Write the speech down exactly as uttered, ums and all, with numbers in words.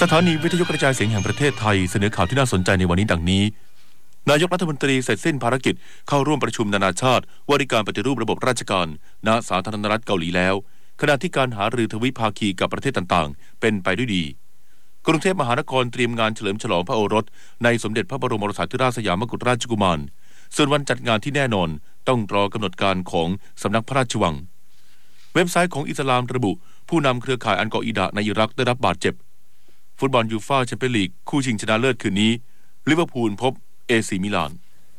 สถานีวิทยุกระจายเสียงแห่งประเทศไทยเสนอข่าวที่น่าสนใจในวันนี้ดังนี้นายกรัฐมนตรีเสร็จสิ้นภารกิจเข้าร่วมประชุมนานาชาติว่าด้วยการปฏิรูประบบราชการณสาธารณรัฐเกาหลีแล้วขณะที่การหารือทวิภาคีกับประเทศต่างๆเป็นไปด้วยดีกรุงเทพมหานครเตรียมงานเฉลิมฉลองพระโอรสในสมเด็จพระบรมโอรสาธิราชสยามกุฎราชกุมารส่วนวันจัดงานที่แน่นอนต้องรอกำหนดการของสำนักพระราชวังเว็บไซต์ของอิสลามระบุผู้นำเครือข่ายอัลกออิดะในอิรักได้รับบาดเจ็บฟุตบอลยูฟ่าแชมเปี้ยนลีกคู่ชิงชนะเลิศคืนนี้ลิเวอร์พูลพบเอซีมิลาน